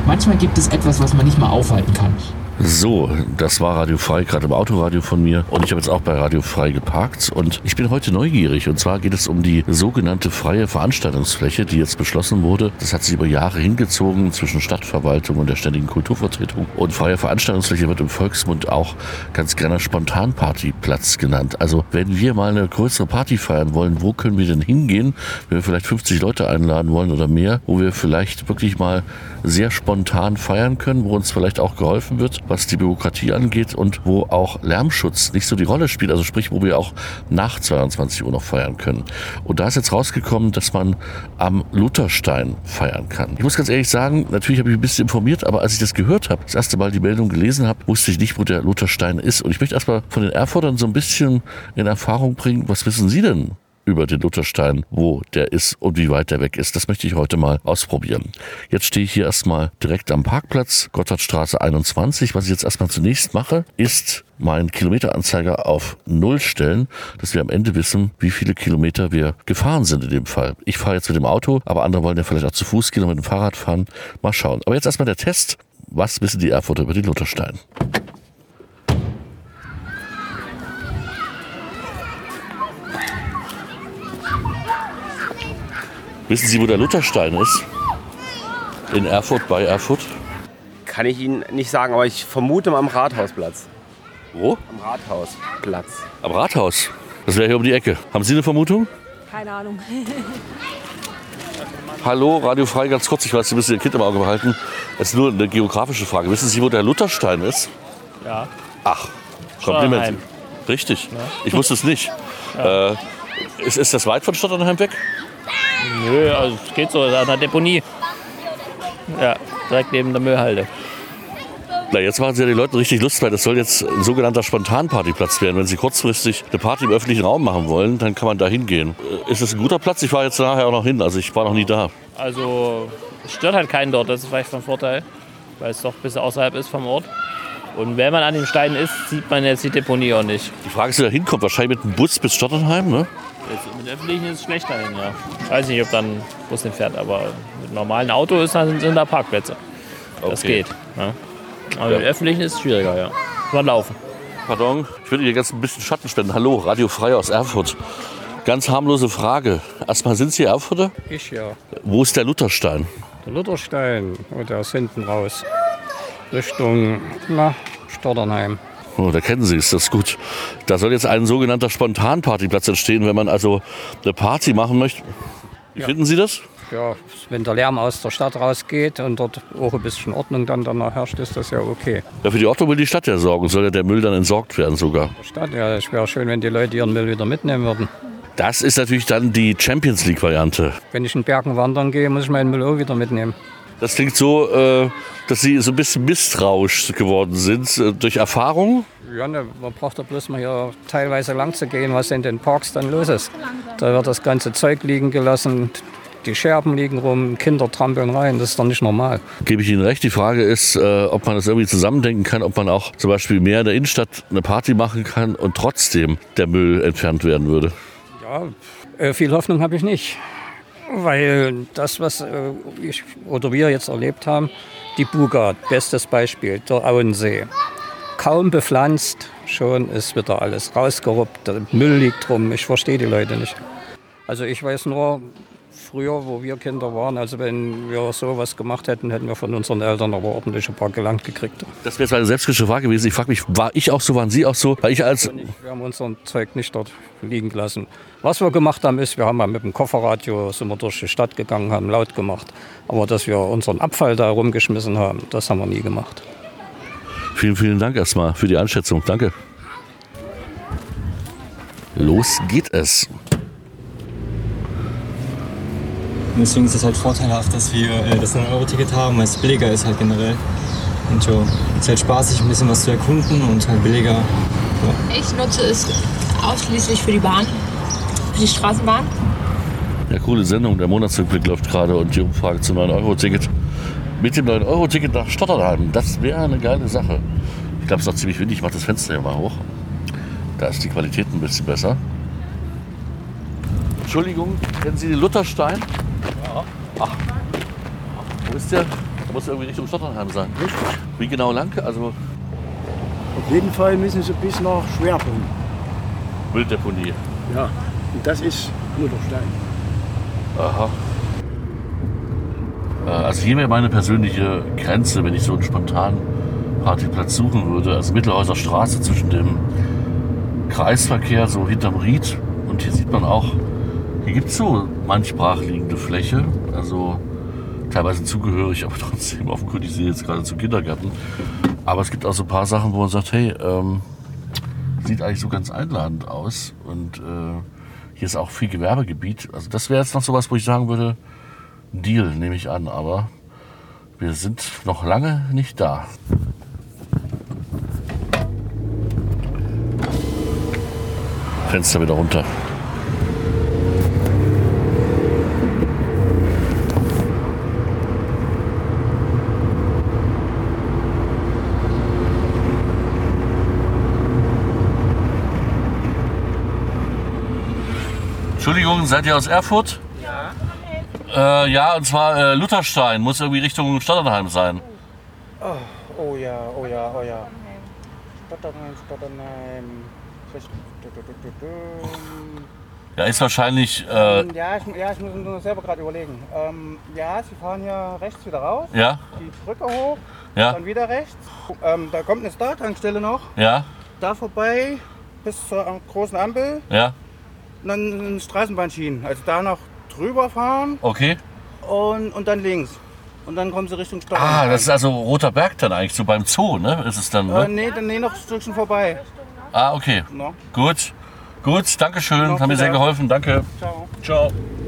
Manchmal gibt es etwas, was man nicht mal aufhalten kann. So, das war Radio Frei, gerade im Autoradio von mir. Und ich habe jetzt auch bei Radio Frei geparkt. Und ich bin heute neugierig. Und zwar geht es um die sogenannte freie Veranstaltungsfläche, die jetzt beschlossen wurde. Das hat sich über Jahre hingezogen zwischen Stadtverwaltung und der ständigen Kulturvertretung. Und freie Veranstaltungsfläche wird im Volksmund auch ganz gerne Spontanpartyplatz genannt. Also wenn wir mal eine größere Party feiern wollen, wo können wir denn hingehen, wenn wir vielleicht 50 Leute einladen wollen oder mehr, wo wir vielleicht wirklich mal sehr spontan feiern können, wo uns vielleicht auch geholfen wird, was die Bürokratie angeht und wo auch Lärmschutz nicht so die Rolle spielt, also sprich, wo wir auch nach 22 Uhr noch feiern können. Und da ist jetzt rausgekommen, dass man am Lutherstein feiern kann. Ich muss ganz ehrlich sagen, natürlich habe ich ein bisschen informiert, aber als ich das gehört habe, das erste Mal die Meldung gelesen habe, wusste ich nicht, wo der Lutherstein ist. Und ich möchte erstmal von den Erfurtern so ein bisschen in Erfahrung bringen, was wissen Sie denn über den Lutherstein, wo der ist und wie weit der weg ist. Das möchte ich heute mal ausprobieren. Jetzt stehe ich hier erstmal direkt am Parkplatz, Gotthardstraße 21. Was ich jetzt erstmal zunächst mache, ist meinen Kilometeranzeiger auf 0 stellen, dass wir am Ende wissen, wie viele Kilometer wir gefahren sind in dem Fall. Ich fahre jetzt mit dem Auto, aber andere wollen ja vielleicht auch zu Fuß gehen und mit dem Fahrrad fahren. Mal schauen. Aber jetzt erstmal der Test. Was wissen die Erfurter über den Lutherstein? Wissen Sie, wo der Lutherstein ist? In Erfurt, bei Erfurt? Kann ich Ihnen nicht sagen, aber ich vermute am Rathausplatz. Wo? Am Rathausplatz. Am Rathaus. Das wäre hier um die Ecke. Haben Sie eine Vermutung? Keine Ahnung. Hallo, Radio Frei, ganz kurz. Ich weiß, Sie müssen Ihr Kind im Auge behalten. Das ist nur eine geografische Frage. Wissen Sie, wo der Lutherstein ist? Ja. Ach, Kompliment. Stotternheim. Richtig. Ja. Ich wusste es nicht. Ja. Ist das weit von Stotternheim weg? Nö, also es geht so, an der Deponie. Ja, direkt neben der Müllhalde. Na, jetzt machen Sie ja den Leuten richtig Lust, weil das soll jetzt ein sogenannter Spontanpartyplatz werden. Wenn Sie kurzfristig eine Party im öffentlichen Raum machen wollen, dann kann man da hingehen. Ist es ein guter Platz? Ich fahre jetzt nachher auch noch hin, also ich war noch nie da. Also es stört halt keinen dort, das ist vielleicht von Vorteil, weil es doch ein bisschen außerhalb ist vom Ort. Und wenn man an dem Stein ist, sieht man jetzt die Deponie auch nicht. Die Frage ist, wie da hinkommt. Wahrscheinlich mit dem Bus bis Stotternheim, ne? Jetzt, mit öffentlichen ist es schlechter hin, ja. Ich weiß nicht, ob dann ein Bus hinfährt, aber mit einem normalen Auto sind da Parkplätze. Das Okay. geht. Ja. Aber mit öffentlichen ist es schwieriger, ja. Muss man laufen. Pardon, ich würde Ihnen jetzt ein bisschen Schatten spenden. Hallo, Radio Frei aus Erfurt. Ganz harmlose Frage. Erstmal, sind Sie Erfurter? Ich ja. Wo ist der Lutherstein? Der Lutherstein, der ist hinten raus. Richtung Stotternheim. Oh, da kennen Sie es, das ist gut. Da soll jetzt ein sogenannter Spontanpartyplatz entstehen, wenn man also eine Party machen möchte. Wie finden Sie das? Ja, wenn der Lärm aus der Stadt rausgeht und dort auch ein bisschen Ordnung dann danach herrscht, ist das ja okay. Ja, für die Ordnung will die Stadt ja sorgen. Soll ja der Müll dann entsorgt werden sogar. Stadt, ja, es wäre schön, wenn die Leute ihren Müll wieder mitnehmen würden. Das ist natürlich dann die Champions League-Variante. Wenn ich in Bergen wandern gehe, muss ich meinen Müll auch wieder mitnehmen. Das klingt so, dass Sie so ein bisschen misstrauisch geworden sind durch Erfahrung. Ja, ne, man braucht doch bloß mal hier teilweise lang zu gehen, was in den Parks dann los ist. Da wird das ganze Zeug liegen gelassen, die Scherben liegen rum, Kinder trampeln rein, das ist doch nicht normal. Gebe ich Ihnen recht. Die Frage ist, ob man das irgendwie zusammendenken kann, ob man auch zum Beispiel mehr in der Innenstadt eine Party machen kann und trotzdem der Müll entfernt werden würde. Ja, viel Hoffnung habe ich nicht. Weil das, was wir jetzt erlebt haben, die Buga, bestes Beispiel, der Auensee. Kaum bepflanzt, schon ist wieder alles rausgeruppt, der Müll liegt rum, ich verstehe die Leute nicht. Also ich weiß nur, früher, wo wir Kinder waren, also wenn wir sowas gemacht hätten, hätten wir von unseren Eltern aber ordentlich ein paar gelangt gekriegt. Das wäre jetzt eine selbstkritische Frage gewesen. Ich frage mich, war ich auch so, waren Sie auch so? Weil ich als Wir haben unser Zeug nicht dort liegen gelassen. Was wir gemacht haben, ist, wir haben mal mit dem Kofferradio sind wir durch die Stadt gegangen, haben laut gemacht. Aber dass wir unseren Abfall da rumgeschmissen haben, das haben wir nie gemacht. Vielen, vielen Dank erstmal für die Einschätzung. Danke. Los geht es. Und deswegen ist es halt vorteilhaft, dass wir das 9-Euro-Ticket haben, weil es billiger ist halt generell. Und ja, es ist halt spaßig, ein bisschen was zu erkunden und halt billiger. Ja. Ich nutze es ausschließlich für die Bahn, für die Straßenbahn. Ja, coole Sendung. Der Monatsrückblick läuft gerade und die Umfrage zum 9-Euro-Ticket. Mit dem 9-Euro-Ticket nach Stotternheim, das wäre eine geile Sache. Ich glaube, es ist auch ziemlich windig. Ich mache das Fenster hier mal hoch. Da ist die Qualität ein bisschen besser. Entschuldigung, kennen Sie den Lutherstein? Ja. Ach, wo ist der? Da muss irgendwie Richtung Stotternheim sein. Richtig. Wie genau lang? Also Auf jeden Fall müssen Sie bis nach Schwerpunkt. Mülldeponie. Ja, und das ist Lutherstein. Aha. Also hier wäre meine persönliche Grenze, wenn ich so einen spontanen Partyplatz suchen würde. Also Mittelhäuser Straße zwischen dem Kreisverkehr, so hinterm Ried. Und hier sieht man auch, hier gibt es so manch brachliegende Fläche. Also teilweise zugehörig, aber trotzdem offenkundig sehe ich jetzt gerade zum Kindergarten. Aber es gibt auch so ein paar Sachen, wo man sagt, hey, sieht eigentlich so ganz einladend aus. Und hier ist auch viel Gewerbegebiet. Also das wäre jetzt noch sowas, wo ich sagen würde, Deal nehme ich an, aber wir sind noch lange nicht da. Fenster wieder runter. Entschuldigung, seid ihr aus Erfurt? Ja, und zwar Lutherstein, muss irgendwie Richtung Stotternheim sein. Oh ja. Stotternheim. Ja, ist wahrscheinlich... Ja, ich muss nur selber gerade überlegen. Ja, Sie fahren hier rechts wieder raus, ja, die Brücke hoch, ja, dann wieder rechts. Da kommt eine Star-Tankstelle noch, ja, da vorbei bis zur großen Ampel. ja, Und dann Straßenbahnschienen, also da noch drüber fahren okay. und dann links. Und dann kommen Sie Richtung Stotternheim. Ah, das ist also Roter Berg dann eigentlich, so beim Zoo, ne? Ist es dann, ne? Nee, noch ein Stückchen vorbei. Ah, okay. No. Gut, danke schön, No, haben mir sehr bitte. geholfen, danke. Ciao. Ciao.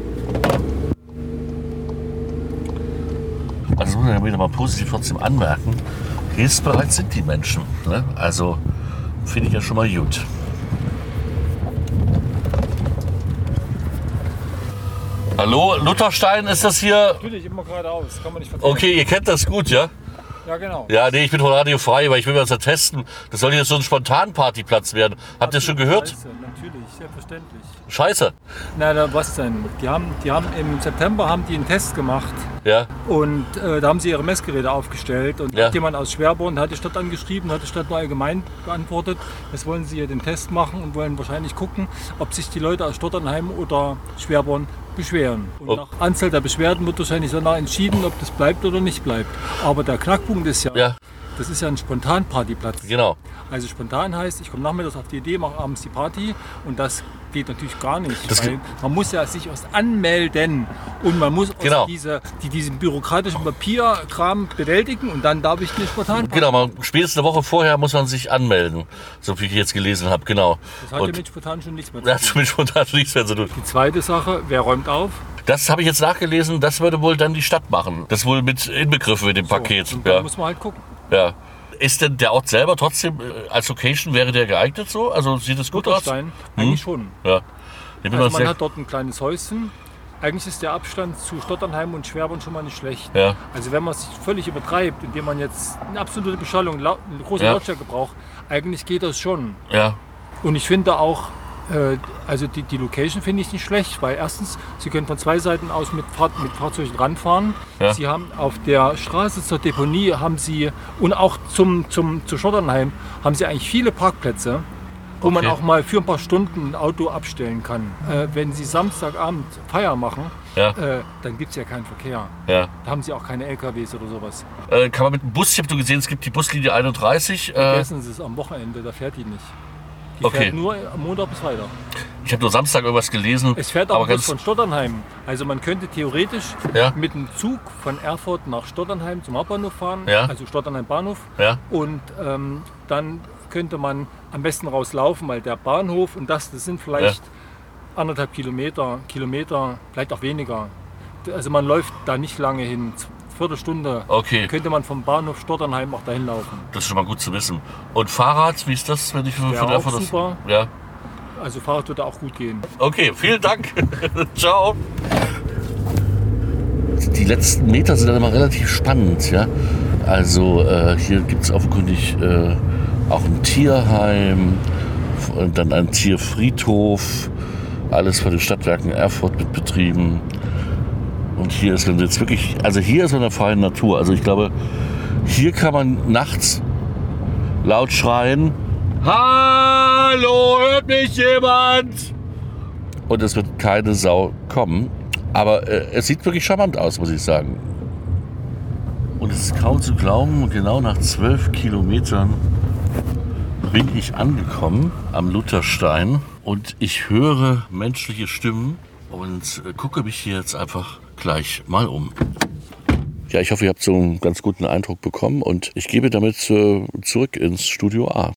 Also das muss man ja wieder mal positiv trotzdem anmerken. Hilfsbereit sind die Menschen, ne? Also finde ich ja schon mal gut. Hallo, Lutherstein, ist das hier? Natürlich, immer geradeaus, kann man nicht verkehren. Okay, ihr kennt das gut, ja? Ja, genau. Ja, nee, ich bin von Radio Frei, weil ich will mir das ja testen. Das soll jetzt so ein Spontan-Partyplatz werden. Habt ihr es schon gehört? Scheiße, natürlich, selbstverständlich. Scheiße. Na, was denn? Die haben im September haben die einen Test gemacht Ja, und da haben sie ihre Messgeräte aufgestellt und Ja. hat jemand aus Schwerborn hat die Stadt angeschrieben, hat die Stadt nur allgemein geantwortet. Jetzt wollen sie hier den Test machen und wollen wahrscheinlich gucken, ob sich die Leute aus Stotternheim oder Schwerborn beschweren. Und Oh. nach Anzahl der Beschwerden wird wahrscheinlich danach entschieden, ob das bleibt oder nicht bleibt. Aber der Knackpunkt ist ja, ja, das ist ja ein Spontanpartyplatz. genau. Also spontan heißt, ich komme nachmittags auf die Idee, mache abends die Party und das geht natürlich gar nicht. Das weil man muss ja sich erst anmelden und man muss Genau. diesen bürokratischen Papierkram bewältigen und dann darf ich eine spontan Genau, spätestens eine Woche vorher muss man sich anmelden, so wie ich jetzt gelesen habe, genau. Das hat ja Und mit spontan schon nichts mehr das zu hat tun. mit spontan nichts mehr zu tun. Die zweite Sache, wer räumt auf? Das habe ich jetzt nachgelesen, das würde wohl dann die Stadt machen. Das ist wohl mit inbegriffen mit dem Paket. Und da Ja, muss man halt gucken. ja. Ist denn der Ort selber trotzdem als Location, wäre der geeignet so? Also sieht es gut aus? Lutherstein, eigentlich schon. Ja. Ich bin Also mal man sehr, hat dort ein kleines Häuschen. Eigentlich ist der Abstand zu Stotternheim und Schwerborn schon mal nicht schlecht. ja, Also wenn man es völlig übertreibt, indem man jetzt eine absolute Beschallung, eine große Ja. Lautstärke braucht, eigentlich geht das schon. ja, Und ich finde auch, also die Location finde ich nicht schlecht, weil erstens, Sie können von zwei Seiten aus mit Fahrzeugen ranfahren. Ja. Sie haben auf der Straße zur Deponie haben Sie und auch zu Stotternheim haben Sie eigentlich viele Parkplätze, wo man Okay. auch mal für ein paar Stunden ein Auto abstellen kann. Wenn Sie Samstagabend Feier machen, ja, dann gibt es ja keinen Verkehr. ja. Da haben Sie auch keine LKWs oder sowas. Kann man mit dem Bus, ich habe du gesehen, es gibt die Buslinie 31. Vergessen Sie es am Wochenende, da fährt die nicht. Die Okay. fährt nur am Montag bis Freitag. Ich habe nur Samstag irgendwas gelesen. Es fährt auch aber ein Bus ganz, von Stotternheim. Also man könnte theoretisch Ja. mit dem Zug von Erfurt nach Stotternheim zum Hauptbahnhof fahren, Ja. also Stotternheim Bahnhof. Ja. Und dann könnte man am besten rauslaufen, weil der Bahnhof und das sind vielleicht 1,5 Kilometer, vielleicht auch weniger. Also man läuft da nicht lange hin. Viertelstunde Okay. könnte man vom Bahnhof Stotternheim auch dahin laufen. Das ist schon mal gut zu wissen. Und Fahrrad, wie ist das, wenn ich von Ja, auch Erfurt das? super. Ja. Also Fahrrad würde auch gut gehen. Okay, vielen Dank. Ciao. Die letzten Meter sind dann immer relativ spannend, ja. Also hier gibt es offenkundig auch ein Tierheim und dann ein Tierfriedhof. Alles von den Stadtwerken Erfurt mit betrieben. Und hier ist man jetzt wirklich, also hier ist man in der freien Natur. Also ich glaube, hier kann man nachts laut schreien, hallo, hört mich jemand? Und es wird keine Sau kommen. Aber es sieht wirklich charmant aus, muss ich sagen. Und es ist kaum zu glauben, genau nach 12 Kilometern bin ich angekommen am Lutherstein. Und ich höre menschliche Stimmen und gucke mich hier jetzt einfach gleich mal um. Ja, ich hoffe, ihr habt so einen ganz guten Eindruck bekommen und ich gebe damit zurück ins Studio A.